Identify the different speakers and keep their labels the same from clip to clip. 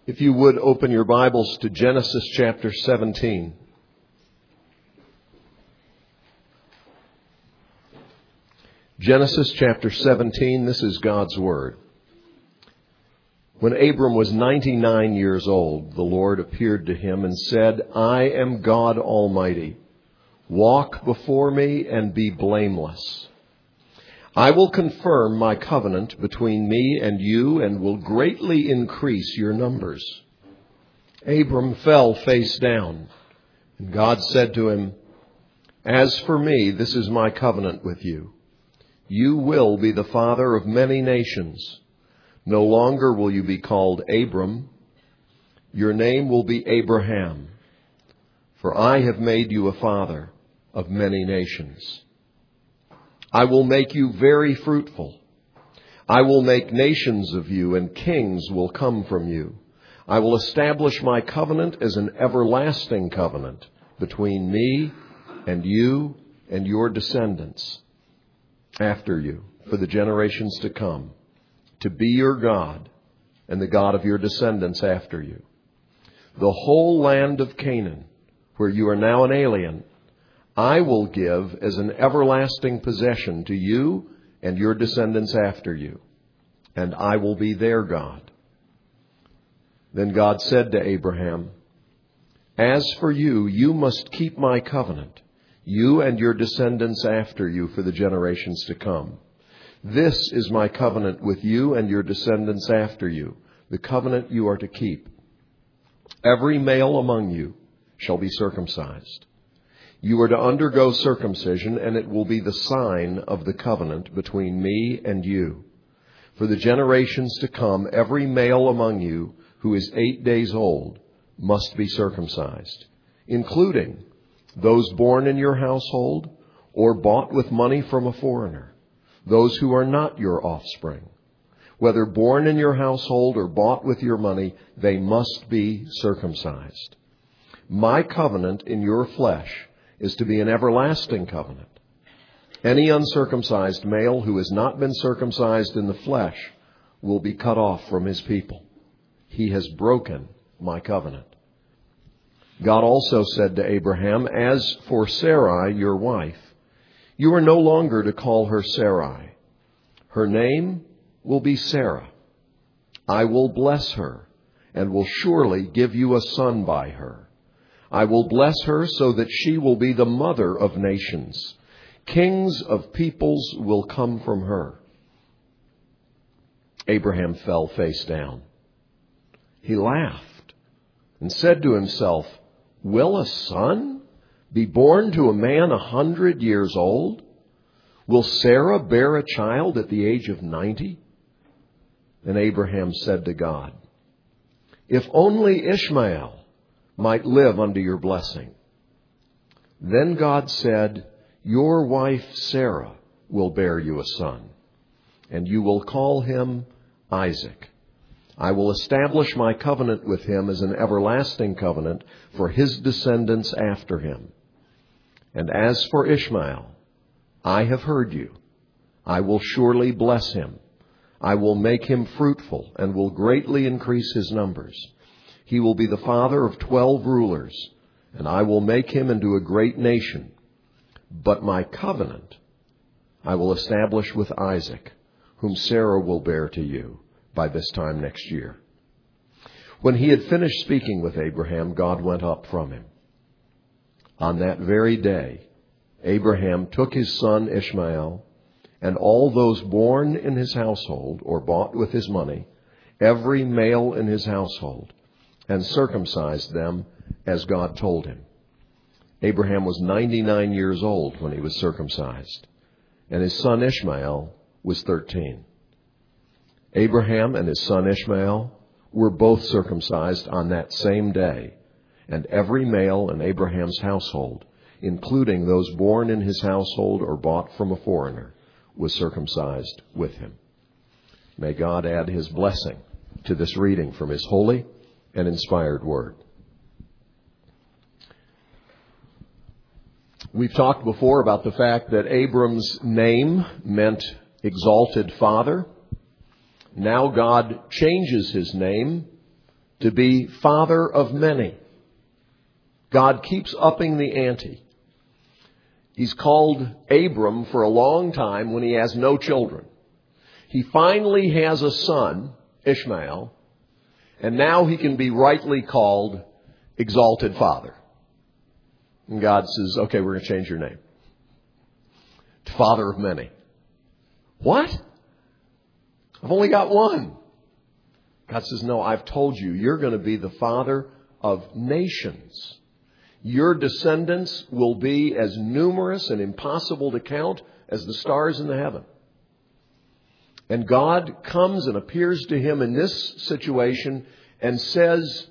Speaker 1: If you would open your Bibles to Genesis chapter 17. Genesis chapter 17, this is God's Word. When Abram was 99 years old, the Lord appeared to him and said, I am God Almighty. Walk before me and be blameless. I will confirm my covenant between me and you and will greatly increase your numbers. Abram fell face down, and God said to him, As for me, this is my covenant with you. You will be the father of many nations. No longer will you be called Abram. Your name will be Abraham, for I have made you a father of many nations. I will make you very fruitful. I will make nations of you, and kings will come from you. I will establish my covenant as an everlasting covenant between me and you and your descendants after you for the generations to come, to be your God and the God of your descendants after you. The whole land of Canaan, where you are now an alien, I will give as an everlasting possession to you and your descendants after you, and I will be their God. Then God said to Abraham, As for you, you must keep my covenant, you and your descendants after you for the generations to come. This is my covenant with you and your descendants after you, the covenant you are to keep. Every male among you shall be circumcised. You are to undergo circumcision, and it will be the sign of the covenant between me and you. For the generations to come, every male among you who is 8 days old must be circumcised, including those born in your household or bought with money from a foreigner, those who are not your offspring. Whether born in your household or bought with your money, they must be circumcised. My covenant in your flesh is to be an everlasting covenant. Any uncircumcised male who has not been circumcised in the flesh will be cut off from his people. He has broken my covenant. God also said to Abraham, As for Sarai, your wife, you are no longer to call her Sarai. Her name will be Sarah. I will bless her and will surely give you a son by her. I will bless her so that she will be the mother of nations. Kings of peoples will come from her. Abraham fell face down. He laughed and said to himself, Will a son be born to a man 100 years old? Will Sarah bear a child at the age of 90? And Abraham said to God, If only Ishmael might live under your blessing. Then God said, Your wife Sarah will bear you a son, and you will call him Isaac. I will establish my covenant with him as an everlasting covenant for his descendants after him. And as for Ishmael, I have heard you. I will surely bless him. I will make him fruitful and will greatly increase his numbers. He will be the father of 12 rulers, and I will make him into a great nation. But my covenant I will establish with Isaac, whom Sarah will bear to you by this time next year. When he had finished speaking with Abraham, God went up from him. On that very day, Abraham took his son Ishmael and all those born in his household or bought with his money, every male in his household, and circumcised them as God told him. Abraham was 99 years old when he was circumcised, and his son Ishmael was 13. Abraham and his son Ishmael were both circumcised on that same day, and every male in Abraham's household, including those born in his household or bought from a foreigner, was circumcised with him. May God add his blessing to this reading from his holy and inspired word. We've talked before about the fact that Abram's name meant exalted father. Now God changes his name to be father of many. God keeps upping the ante. He's called Abram for a long time when he has no children. He finally has a son, Ishmael, and now he can be rightly called Exalted Father. And God says, okay, we're going to change your name to Father of Many. What? I've only got one. God says, no, I've told you, you're going to be the father of nations. Your descendants will be as numerous and impossible to count as the stars in the heaven. And God comes and appears to him in this situation and says,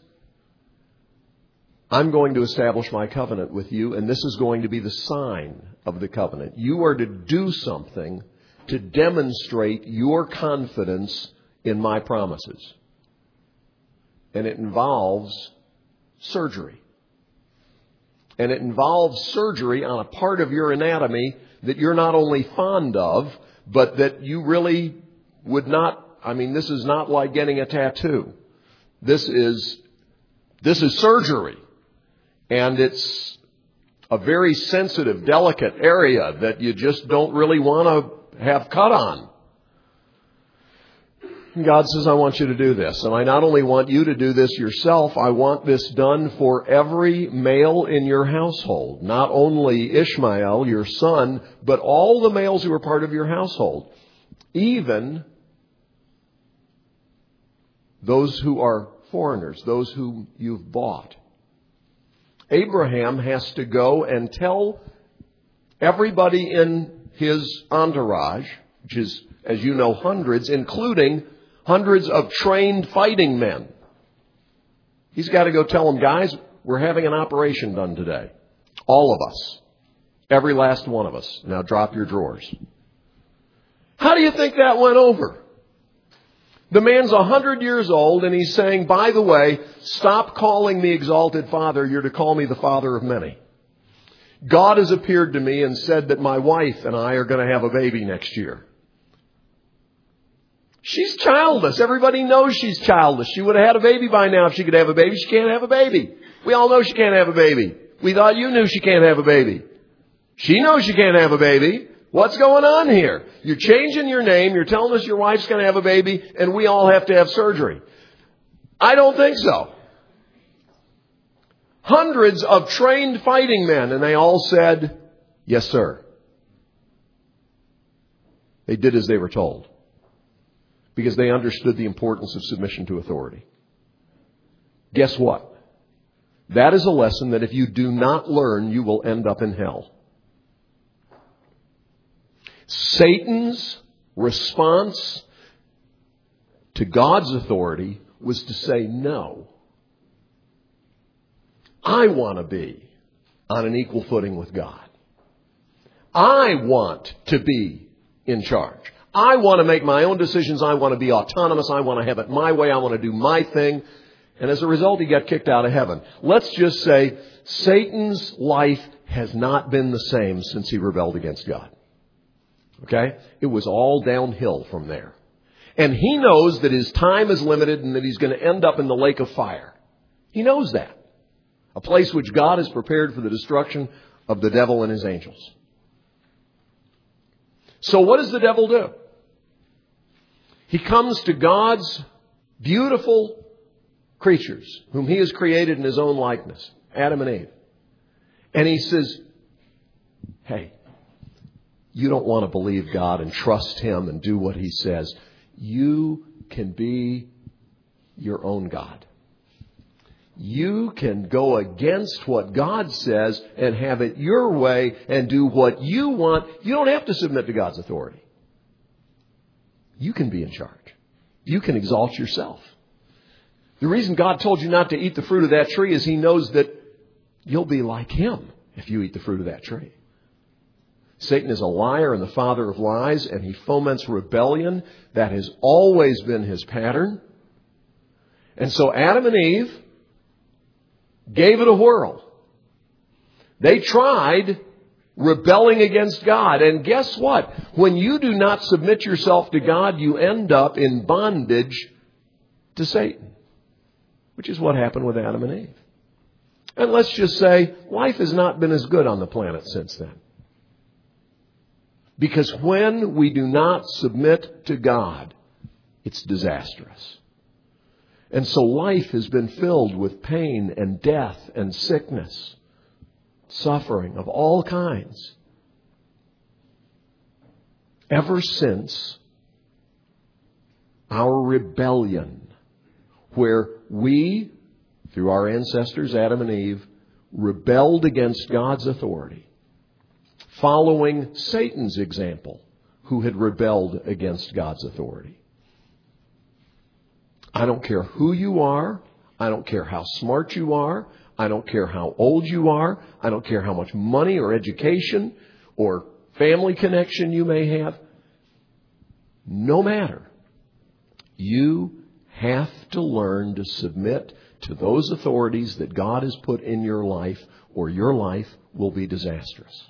Speaker 1: I'm going to establish my covenant with you, and this is going to be the sign of the covenant. You are to do something to demonstrate your confidence in my promises. And it involves surgery. And it involves surgery on a part of your anatomy that you're not only fond of, but that you really would not. I mean, this is not like getting a tattoo. This is surgery. And it's a very sensitive, delicate area that you just don't really want to have cut on. And God says, I want you to do this. And I not only want you to do this yourself, I want this done for every male in your household. Not only Ishmael, your son, but all the males who are part of your household. Even those who are foreigners, those whom you've bought. Abraham has to go and tell everybody in his entourage, which is, as you know, hundreds, including hundreds of trained fighting men. He's got to go tell them, guys, we're having an operation done today. All of us. Every last one of us. Now drop your drawers. How do you think that went over? The man's 100 years old and he's saying, by the way, stop calling me Exalted Father. You're to call me the Father of Many. God has appeared to me and said that my wife and I are going to have a baby next year. She's childless. Everybody knows she's childless. She would have had a baby by now if she could have a baby. She can't have a baby. We all know she can't have a baby. We thought you knew she can't have a baby. She knows she can't have a baby. What's going on here? You're changing your name. You're telling us your wife's going to have a baby and we all have to have surgery. I don't think so. Hundreds of trained fighting men, and they all said, yes, sir. They did as they were told because they understood the importance of submission to authority. Guess what? That is a lesson that if you do not learn, you will end up in hell. Satan's response to God's authority was to say no. I want to be on an equal footing with God. I want to be in charge. I want to make my own decisions. I want to be autonomous. I want to have it my way. I want to do my thing. And as a result, he got kicked out of heaven. Let's just say Satan's life has not been the same since he rebelled against God. Okay? It was all downhill from there. And he knows that his time is limited and that he's going to end up in the lake of fire. He knows that. A place which God has prepared for the destruction of the devil and his angels. So what does the devil do? He comes to God's beautiful creatures, whom he has created in his own likeness, Adam and Eve. And he says, hey, you don't want to believe God and trust him and do what he says. You can be your own God. You can go against what God says and have it your way and do what you want. You don't have to submit to God's authority. You can be in charge. You can exalt yourself. The reason God told you not to eat the fruit of that tree is he knows that you'll be like him if you eat the fruit of that tree. Satan is a liar and the father of lies, and he foments rebellion. That has always been his pattern. And so Adam and Eve gave it a whirl. They tried rebelling against God. And guess what? When you do not submit yourself to God, you end up in bondage to Satan. which is what happened with Adam and Eve. And let's just say life has not been as good on the planet since then. Because when we do not submit to God, it's disastrous. And so life has been filled with pain and death and sickness, suffering of all kinds. Ever since our rebellion, where we, through our ancestors Adam and Eve, rebelled against God's authority, following Satan's example, who had rebelled against God's authority. I don't care who you are. I don't care how smart you are. I don't care how old you are. I don't care how much money or education or family connection you may have. No matter. You have to learn to submit to those authorities that God has put in your life, or your life will be disastrous.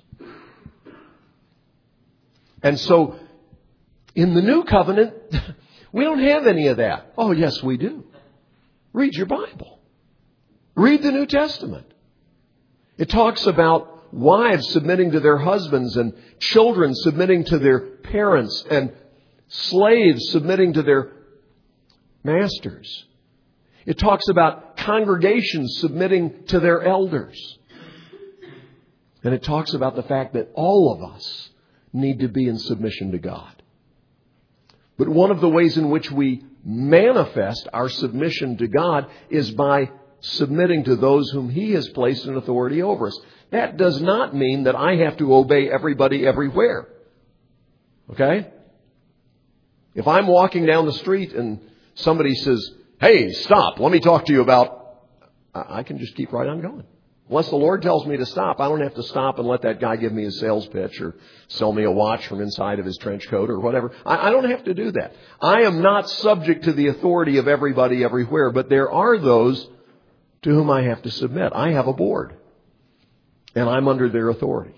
Speaker 1: And so, in the new covenant, we don't have any of that. Oh, yes, we do. Read your Bible. Read the New Testament. It talks about wives submitting to their husbands, and children submitting to their parents, and slaves submitting to their masters. It talks about congregations submitting to their elders. And it talks about the fact that all of us need to be in submission to God. But one of the ways in which we manifest our submission to God is by submitting to those whom He has placed in authority over us. That does not mean that I have to obey everybody everywhere. Okay? If I'm walking down the street and somebody says, "Hey, stop, let me talk to you about," I can just keep right on going. Unless the Lord tells me to stop, I don't have to stop and let that guy give me his sales pitch or sell me a watch from inside of his trench coat or whatever. I don't have to do that. I am not subject to the authority of everybody everywhere, but there are those to whom I have to submit. I have a board, and I'm under their authority.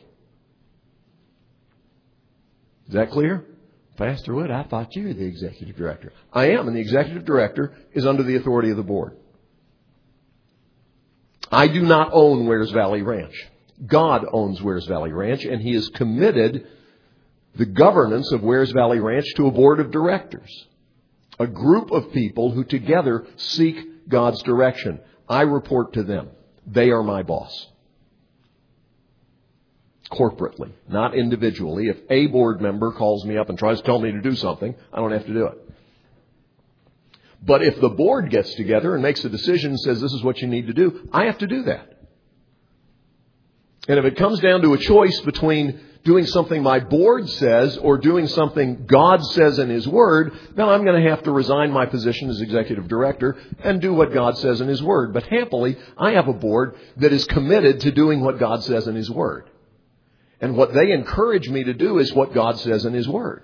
Speaker 1: Is that clear? Pastor Wood, I thought you were the executive director. I am, and the executive director is under the authority of the board. I do not own Wears Valley Ranch. God owns Wears Valley Ranch, and He has committed the governance of Wears Valley Ranch to a board of directors, a group of people who together seek God's direction. I report to them. They are my boss. Corporately, not individually. If a board member calls me up and tries to tell me to do something, I don't have to do it. But if the board gets together and makes a decision and says, "This is what you need to do," I have to do that. And if it comes down to a choice between doing something my board says or doing something God says in His Word, then I'm going to have to resign my position as executive director and do what God says in His Word. But happily, I have a board that is committed to doing what God says in His Word. And what they encourage me to do is what God says in His Word.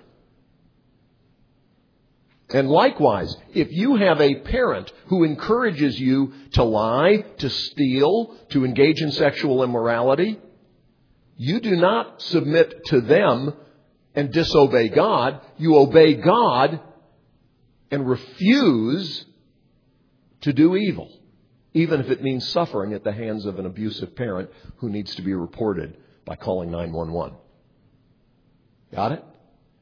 Speaker 1: And likewise, if you have a parent who encourages you to lie, to steal, to engage in sexual immorality, you do not submit to them and disobey God. You obey God and refuse to do evil, even if it means suffering at the hands of an abusive parent who needs to be reported by calling 911. Got it?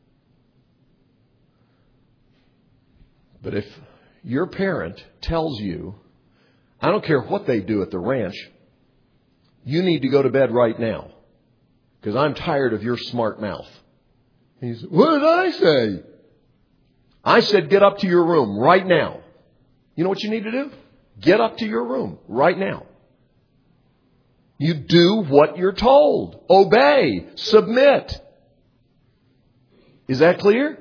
Speaker 1: But if your parent tells you, "I don't care what they do at the ranch, you need to go to bed right now because I'm tired of your smart mouth." And you say, "What did I say?" I said, "Get up to your room right now." You know what you need to do? Get up to your room right now. You do what you're told. Obey. Submit. Is that clear?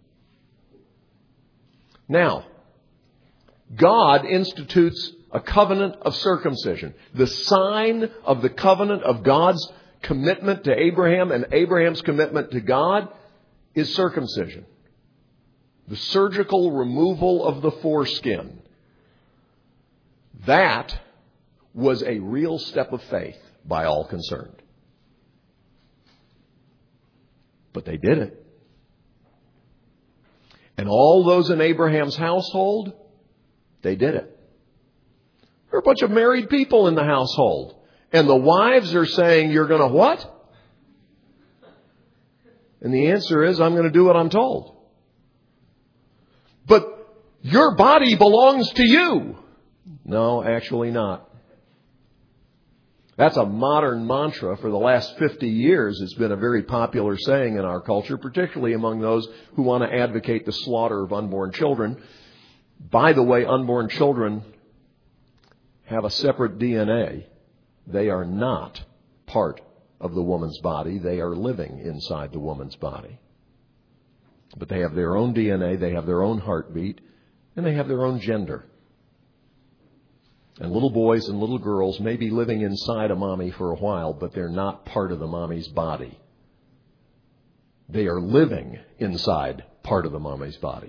Speaker 1: Now, God institutes a covenant of circumcision. The sign of the covenant of God's commitment to Abraham and Abraham's commitment to God is circumcision. The surgical removal of the foreskin. That was a real step of faith by all concerned. But they did it. And all those in Abraham's household, they did it. a bunch of married people in the household. And the wives are saying, you're going to what? And the answer is, I'm going to do what I'm told. But your body belongs to you. No, actually not. That's a modern mantra. For the last 50 years, it's been a very popular saying in our culture, particularly among those who want to advocate the slaughter of unborn children. By the way, unborn children have a separate DNA. They are not part of the woman's body. They are living inside the woman's body. But they have their own DNA, they have their own heartbeat, and they have their own gender. And little boys and little girls may be living inside a mommy for a while, but they're not part of the mommy's body. They are living inside part of the mommy's body.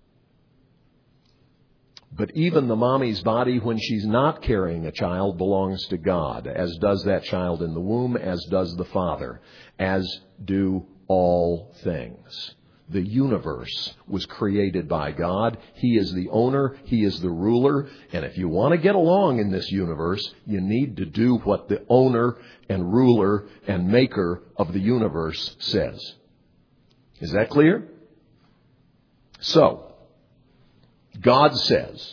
Speaker 1: But even the mommy's body, when she's not carrying a child, belongs to God, as does that child in the womb, as does the father, as do all things. The universe was created by God. He is the owner. He is the ruler. And if you want to get along in this universe, you need to do what the owner and ruler and maker of the universe says. Is that clear? So, God says,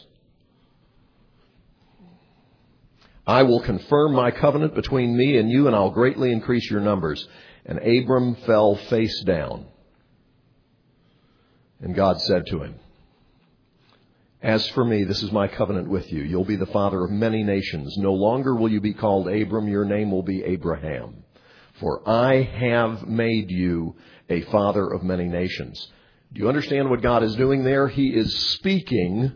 Speaker 1: I will confirm my covenant between me and you, and I'll greatly increase your numbers. And Abram fell face down. And God said to him, as for me, this is my covenant with you. You'll be the father of many nations. No longer will you be called Abram. Your name will be Abraham. For I have made you a father of many nations. Do you understand what God is doing there? He is speaking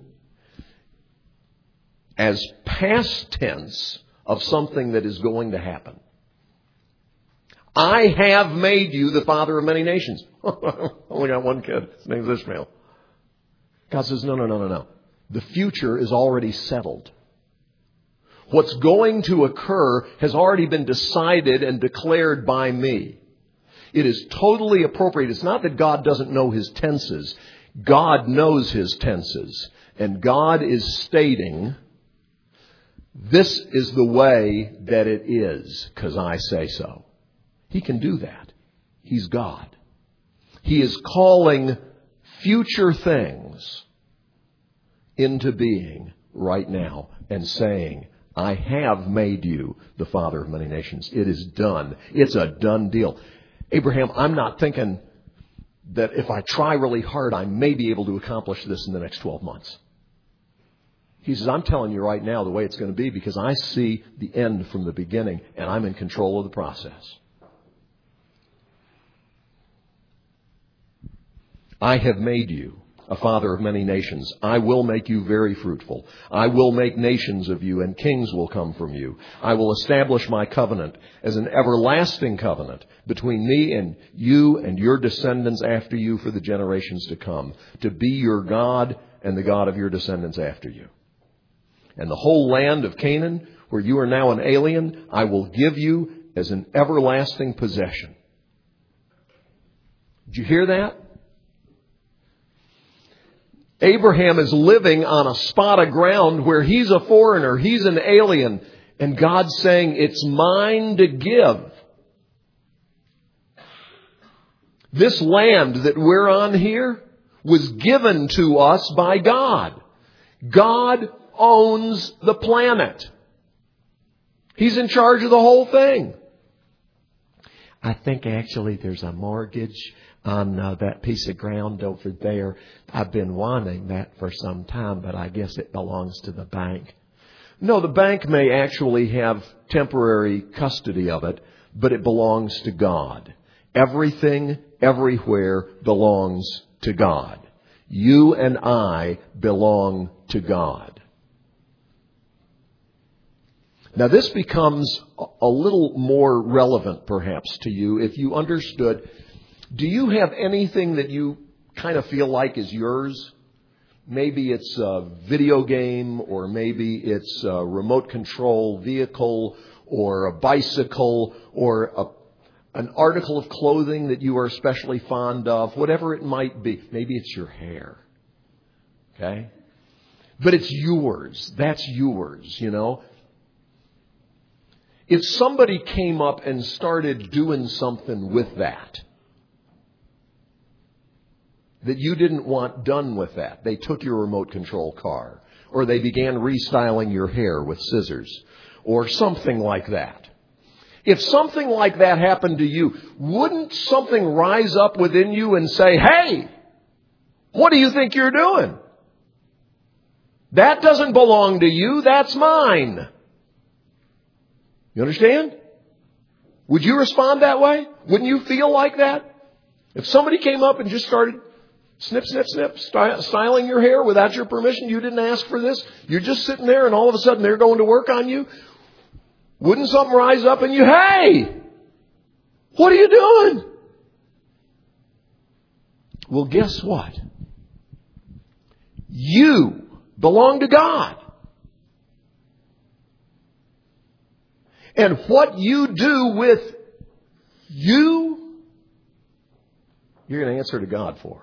Speaker 1: as past tense of something that is going to happen. I have made you the father of many nations. Only got one kid. His name's Ishmael. God says, no. The future is already settled. What's going to occur has already been decided and declared by me. It is totally appropriate. It's not that God doesn't know his tenses. God knows his tenses. And God is stating, this is the way that it is, because I say so. He can do that. He's God. He is calling future things into being right now and saying, I have made you the father of many nations. It is done. It's a done deal. Abraham, I'm not thinking that if I try really hard, I may be able to accomplish this in the next 12 months. He says, I'm telling you right now the way it's going to be because I see the end from the beginning and I'm in control of the process. I have made you a father of many nations. I will make you very fruitful. I will make nations of you, and kings will come from you. I will establish my covenant as an everlasting covenant between me and you and your descendants after you for the generations to come, to be your God and the God of your descendants after you. And the whole land of Canaan, where you are now an alien, I will give you as an everlasting possession. Did you hear that? Abraham is living on a spot of ground where he's a foreigner, he's an alien, and God's saying, it's mine to give. This land that we're on here was given to us by God. God owns the planet. He's in charge of the whole thing. I think actually there's a mortgage on that piece of ground over there. I've been wanting that for some time, but I guess it belongs to the bank. No, the bank may actually have temporary custody of it, but it belongs to God. Everything, everywhere belongs to God. You and I belong to God. Now, this becomes a little more relevant, perhaps, to you if you understood. Do you have anything that you kind of feel like is yours? Maybe it's a video game, or maybe it's a remote control vehicle, or a bicycle, or an article of clothing that you are especially fond of, whatever it might be. Maybe it's your hair. Okay? But it's yours. That's yours, you know. If somebody came up and started doing something with that you didn't want done with that, they took your remote control car, or they began restyling your hair with scissors, or something like that. If something like that happened to you, wouldn't something rise up within you and say, hey, what do you think you're doing? That doesn't belong to you, that's mine. You understand? Would you respond that way? Wouldn't you feel like that? If somebody came up and just started snip, snip, snip, styling your hair without your permission, you didn't ask for this, you're just sitting there and all of a sudden they're going to work on you, wouldn't something rise up in you? Hey, what are you doing? Well, guess what? You belong to God. And what you do with you, you're going to answer to God for.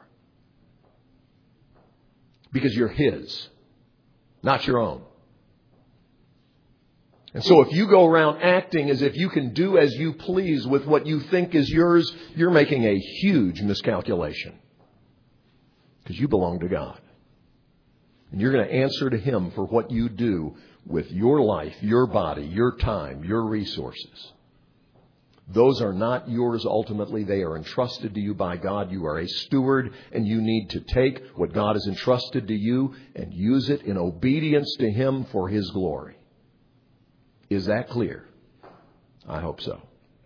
Speaker 1: Because you're His, not your own. And so if you go around acting as if you can do as you please with what you think is yours, you're making a huge miscalculation. Because you belong to God. And you're going to answer to Him for what you do with your life, your body, your time, your resources. Those are not yours ultimately. They are entrusted to you by God. You are a steward, and you need to take what God has entrusted to you and use it in obedience to Him for His glory. Is that clear? I hope so.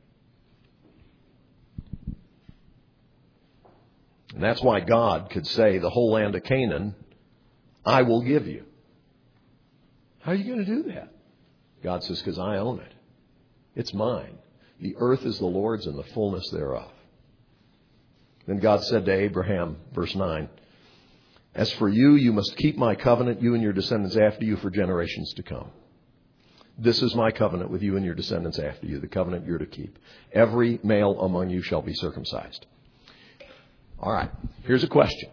Speaker 1: And that's why God could say, the whole land of Canaan, I will give you. How are you going to do that? God says, because I own it. It's mine. The earth is the Lord's and the fullness thereof. Then God said to Abraham, verse 9, as for you, you must keep my covenant, you and your descendants after you for generations to come. This is my covenant with you and your descendants after you, the covenant you're to keep. Every male among you shall be circumcised. All right, here's a question.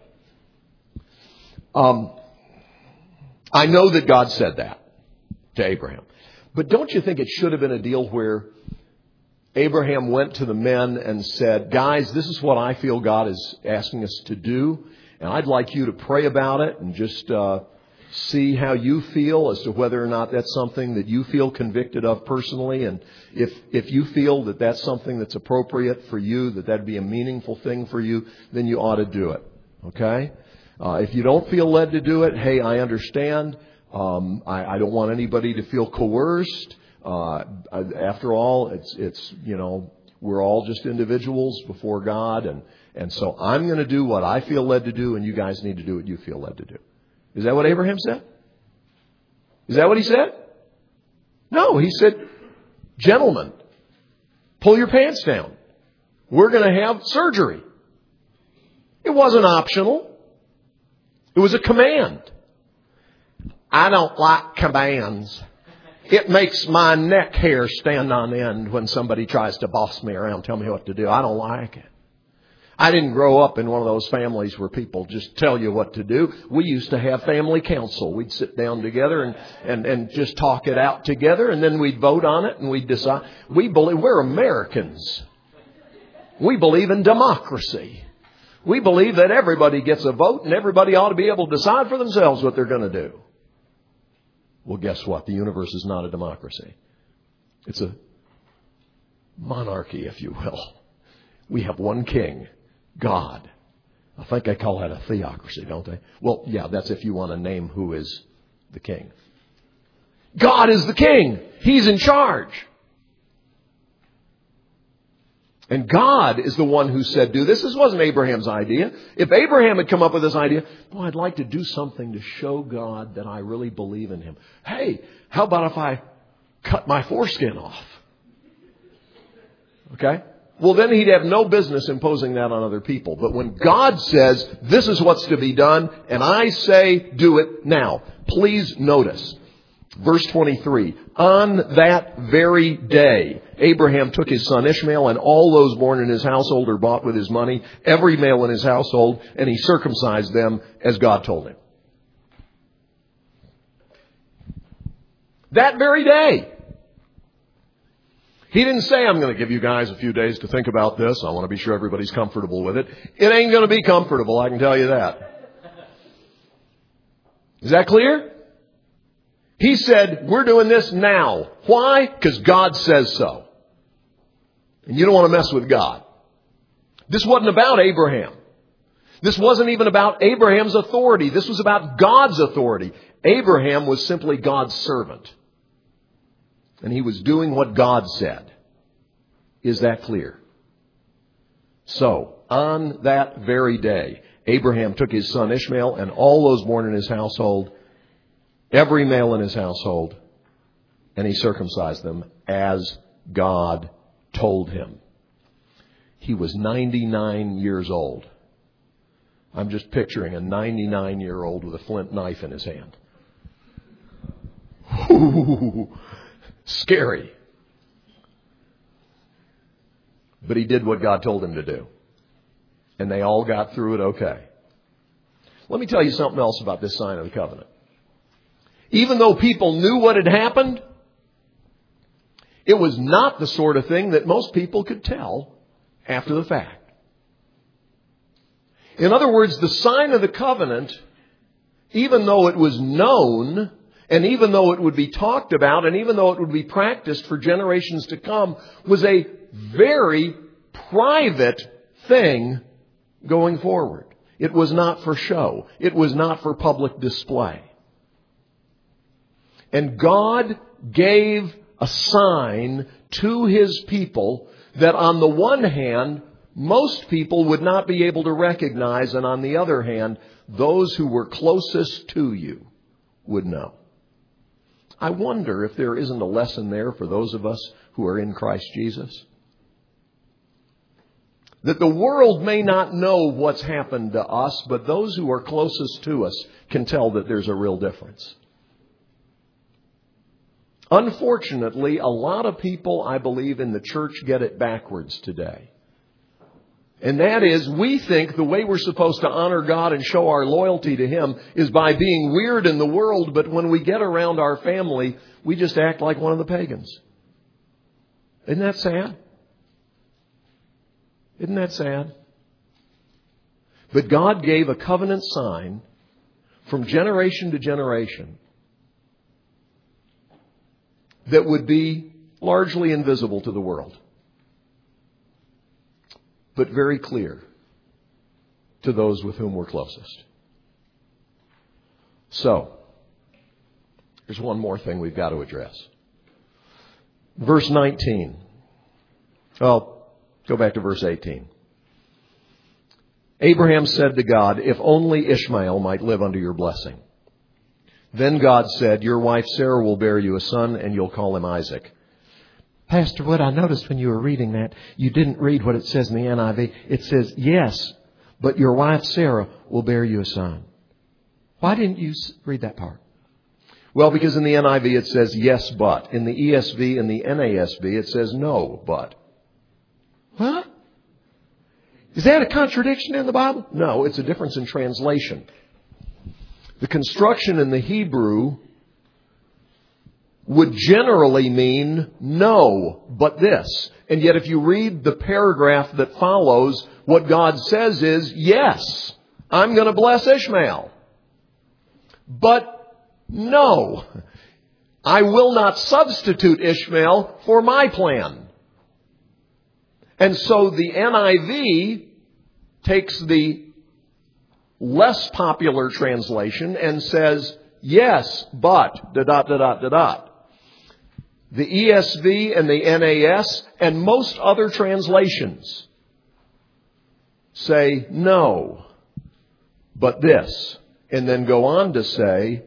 Speaker 1: I know that God said that to Abraham. But don't you think it should have been a deal where Abraham went to the men and said, guys, this is what I feel God is asking us to do. And I'd like you to pray about it and just see how you feel as to whether or not that's something that you feel convicted of personally. And if you feel that that's something that's appropriate for you, that'd be a meaningful thing for you, then you ought to do it. Okay? If you don't feel led to do it, hey, I understand. I don't want anybody to feel coerced. After all, it's we're all just individuals before God, and so I'm going to do what I feel led to do, and you guys need to do what you feel led to do. Is that what Abraham said? Is that what he said? No, he said, gentlemen, pull your pants down. We're going to have surgery. It wasn't optional. It was a command. I don't like commands. It makes my neck hair stand on end when somebody tries to boss me around, tell me what to do. I don't like it. I didn't grow up in one of those families where people just tell you what to do. We used to have family council. We'd sit down together and just talk it out together, and then we'd vote on it and we'd decide. We're Americans. We believe in democracy. We believe that everybody gets a vote and everybody ought to be able to decide for themselves what they're going to do. Well, guess what? The universe is not a democracy. It's a monarchy, if you will. We have one king, God. I think I call that a theocracy, don't they? Well, yeah, that's if you want to name who is the king. God is the king. He's in charge. And God is the one who said, do this. This wasn't Abraham's idea. If Abraham had come up with this idea, I'd like to do something to show God that I really believe in Him. Hey, how about if I cut my foreskin off? Okay? Well, then he'd have no business imposing that on other people. But when God says, this is what's to be done, and I say, do it now. Please notice. Verse 23, on that very day, Abraham took his son Ishmael and all those born in his household or bought with his money, every male in his household, and he circumcised them as God told him. That very day. He didn't say, I'm going to give you guys a few days to think about this. I want to be sure everybody's comfortable with it. It ain't going to be comfortable, I can tell you that. Is that clear? He said, we're doing this now. Why? Because God says so. And you don't want to mess with God. This wasn't about Abraham. This wasn't even about Abraham's authority. This was about God's authority. Abraham was simply God's servant. And he was doing what God said. Is that clear? So, on that very day, Abraham took his son Ishmael and all those born in his household, every male in his household, and he circumcised them as God told him. He was 99 years old. I'm just picturing a 99-year-old with a flint knife in his hand. Ooh, scary. But he did what God told him to do. And they all got through it okay. Let me tell you something else about this sign of the covenant. Even though people knew what had happened, it was not the sort of thing that most people could tell after the fact. In other words, the sign of the covenant, even though it was known, and even though it would be talked about, and even though it would be practiced for generations to come, was a very private thing going forward. It was not for show. It was not for public display. And God gave a sign to His people that on the one hand, most people would not be able to recognize, and on the other hand, those who were closest to you would know. I wonder if there isn't a lesson there for those of us who are in Christ Jesus. That the world may not know what's happened to us, but those who are closest to us can tell that there's a real difference. Unfortunately, a lot of people, I believe, in the church get it backwards today. And that is, we think the way we're supposed to honor God and show our loyalty to Him is by being weird in the world, but when we get around our family, we just act like one of the pagans. Isn't that sad? Isn't that sad? But God gave a covenant sign from generation to generation that would be largely invisible to the world, but very clear to those with whom we're closest. So, there's one more thing we've got to address. Verse 19. Well, go back to verse 18. Abraham said to God, if only Ishmael might live under your blessing. Then God said, your wife Sarah will bear you a son, and you'll call him Isaac. Pastor Wood, I noticed when you were reading that, you didn't read what it says in the NIV. It says, yes, but your wife Sarah will bear you a son. Why didn't you read that part? Well, because in the NIV it says yes, but. In the ESV and the NASB it says no, but. What? Is that a contradiction in the Bible? No, it's a difference in translation. The construction in the Hebrew would generally mean no, but this. And yet if you read the paragraph that follows, what God says is, yes, I'm going to bless Ishmael. But no, I will not substitute Ishmael for my plan. And so the NIV takes the less popular translation and says, yes, but, da-dot. The ESV and the NAS and most other translations say no, but this. And then go on to say,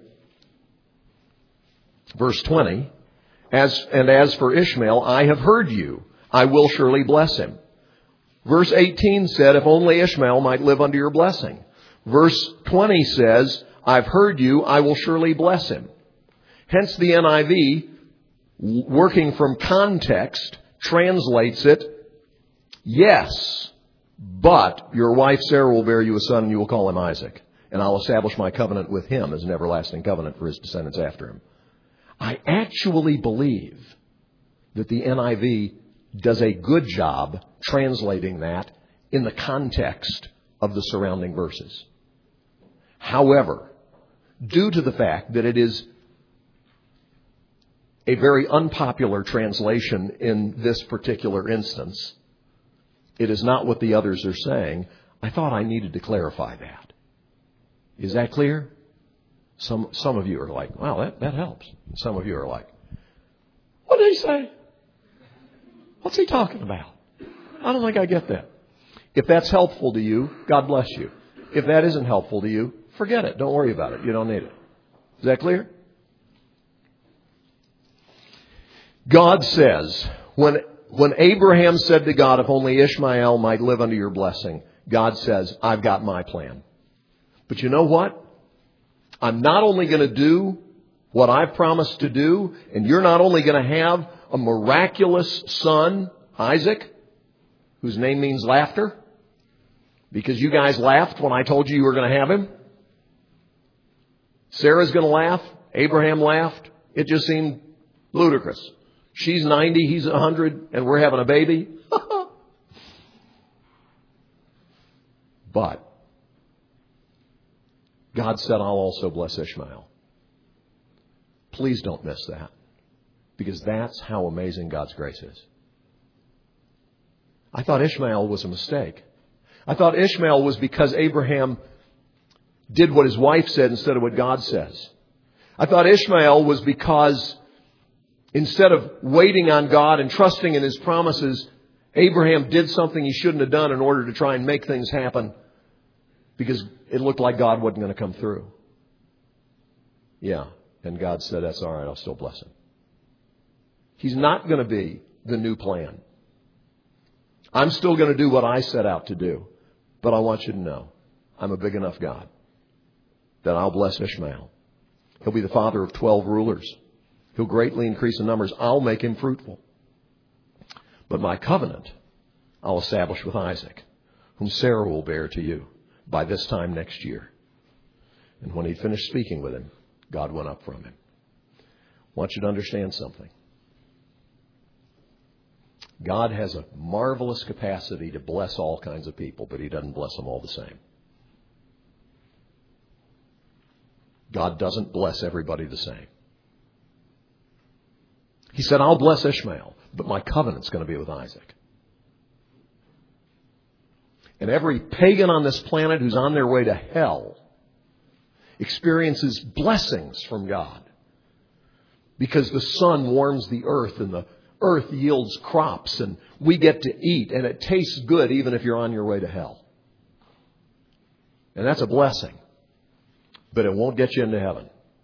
Speaker 1: verse 20, as for Ishmael, I have heard you. I will surely bless him. Verse 18 said, if only Ishmael might live under your blessing. Verse 20 says, I've heard you, I will surely bless him. Hence the NIV, working from context, translates it, yes, but your wife Sarah will bear you a son and you will call him Isaac. And I'll establish my covenant with him as an everlasting covenant for his descendants after him. I actually believe that the NIV does a good job translating that in the context of the surrounding verses. However, due to the fact that it is a very unpopular translation in this particular instance, it is not what the others are saying. I thought I needed to clarify that. Is that clear? Some of you are like, wow, that helps. Some of you are like, what did he say? What's he talking about? I don't think I get that. If that's helpful to you, God bless you. If that isn't helpful to you, forget it. Don't worry about it. You don't need it. Is that clear? God says, when Abraham said to God, if only Ishmael might live under your blessing, God says, I've got my plan. But you know what? I'm not only going to do what I've promised to do, and you're not only going to have a miraculous son, Isaac, whose name means laughter, because you guys laughed when I told you were going to have him. Sarah's going to laugh. Abraham laughed. It just seemed ludicrous. She's 90, he's 100, and we're having a baby. But God said, I'll also bless Ishmael. Please don't miss that, because that's how amazing God's grace is. I thought Ishmael was a mistake. I thought Ishmael was because Abraham did what his wife said instead of what God says. I thought Ishmael was because instead of waiting on God and trusting in His promises, Abraham did something he shouldn't have done in order to try and make things happen because it looked like God wasn't going to come through. Yeah, and God said, that's all right, I'll still bless him. He's not going to be the new plan. I'm still going to do what I set out to do. But I want you to know, I'm a big enough God that I'll bless Ishmael. He'll be the father of 12 rulers. He'll greatly increase in numbers. I'll make him fruitful. But my covenant I'll establish with Isaac, whom Sarah will bear to you by this time next year. And when he finished speaking with him, God went up from him. I want you to understand something. God has a marvelous capacity to bless all kinds of people, but He doesn't bless them all the same. God doesn't bless everybody the same. He said, I'll bless Ishmael, but my covenant's going to be with Isaac. And every pagan on this planet who's on their way to hell experiences blessings from God because the sun warms the earth and the earth yields crops and we get to eat and it tastes good even if you're on your way to hell. And that's a blessing, but it won't get you into heaven.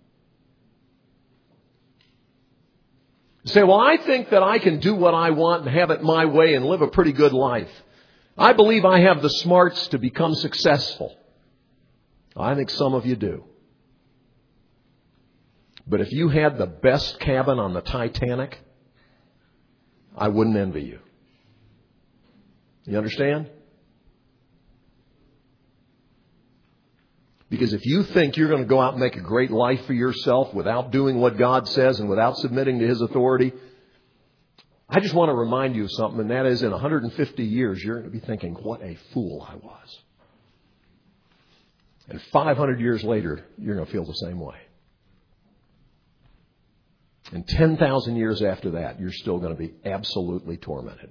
Speaker 1: You say, well, I think that I can do what I want and have it my way and live a pretty good life. I believe I have the smarts to become successful. I think some of you do. But if you had the best cabin on the Titanic, I wouldn't envy you. You understand? Because if you think you're going to go out and make a great life for yourself without doing what God says and without submitting to His authority, I just want to remind you of something, and that is in 150 years, you're going to be thinking, what a fool I was. And 500 years later, you're going to feel the same way. And 10,000 years after that, you're still going to be absolutely tormented.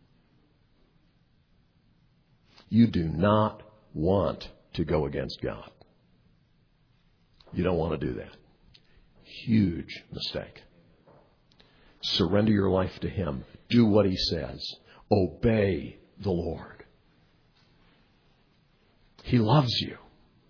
Speaker 1: You do not want to go against God. You don't want to do that. Huge mistake. Surrender your life to Him. Do what He says. Obey the Lord. He loves you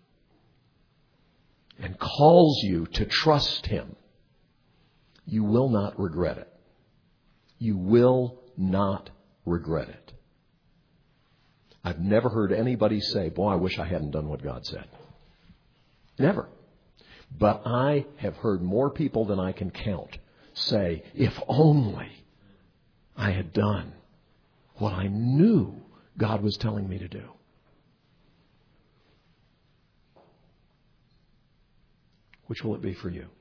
Speaker 1: and calls you to trust Him. You will not regret it. You will not regret it. I've never heard anybody say, boy, I wish I hadn't done what God said. Never. But I have heard more people than I can count say, if only I had done what I knew God was telling me to do. Which will it be for you?